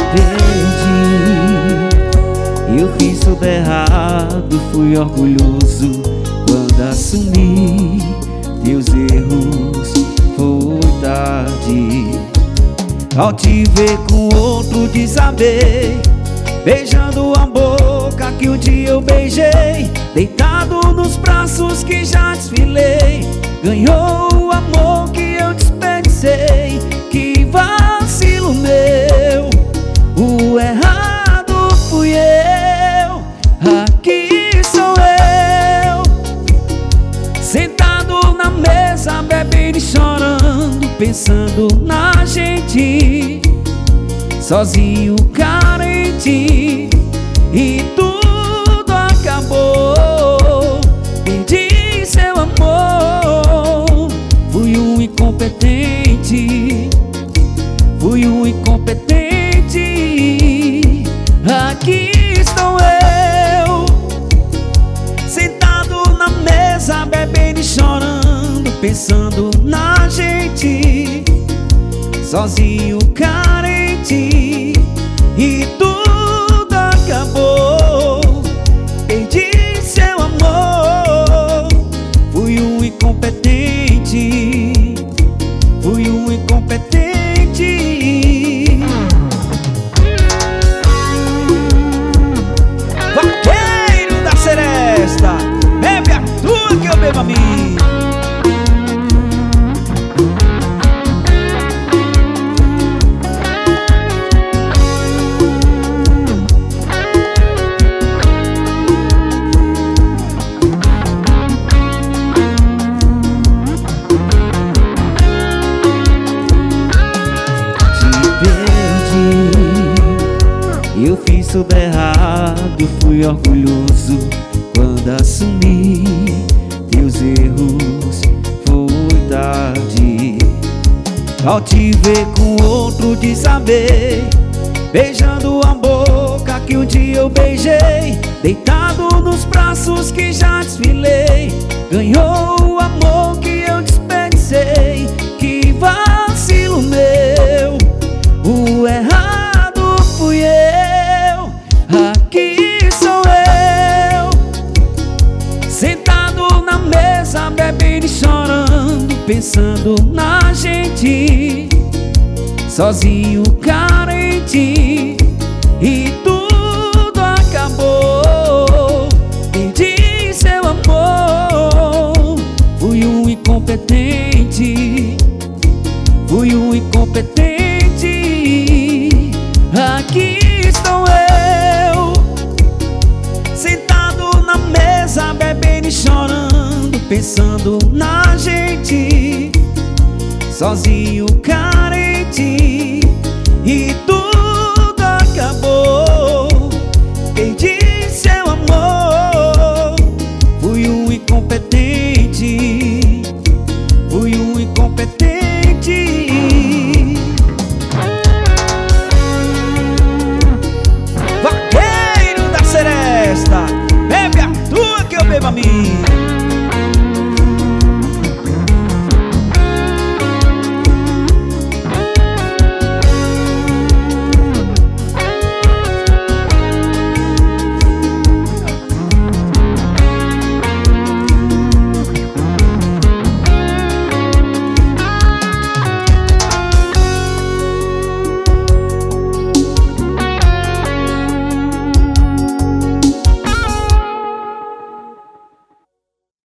perdi. Eu fiz tudo errado, fui orgulhoso quando assumi teus erros, foi tarde. Ao te ver com outro desabei, beijando a boca que um dia eu beijei, deitado nos braços que já desfilei. Ganhou o amor que eu desperdicei. Que vacilo meu, o errado fui eu. Aqui sou eu, sentado na mesa, bebendo e chorando, pensando na gente, sozinho, carente, e tudo acabou. Perdi seu amor, fui um incompetente, fui um incompetente. Aqui estou eu, sentado na mesa, bebendo e chorando, pensando na gente, sozinho, carente, e tudo acabou. Perdi seu amor, fui um incompetente, fui um incompetente. Vaqueiro da Seresta, bebe a tua que eu bebo a mim. Eu fiz tudo errado, fui orgulhoso quando assumi teus erros, foi tarde. Ao te ver com outro desabei, beijando a boca que um dia eu beijei, deitado nos braços que já desfilei. Ganhou o amor que eu desperdicei. Que vacilo meu, o errado fui eu. Aqui sou eu, sentado na mesa, bebendo e chorando, pensando na gente, sozinho, carente, e tudo acabou. Perdi seu amor, fui um incompetente, fui um incompetente. Aqui estou eu, sentado na mesa, bebendo e chorando, pensando na gente, sozinho, carente, e tu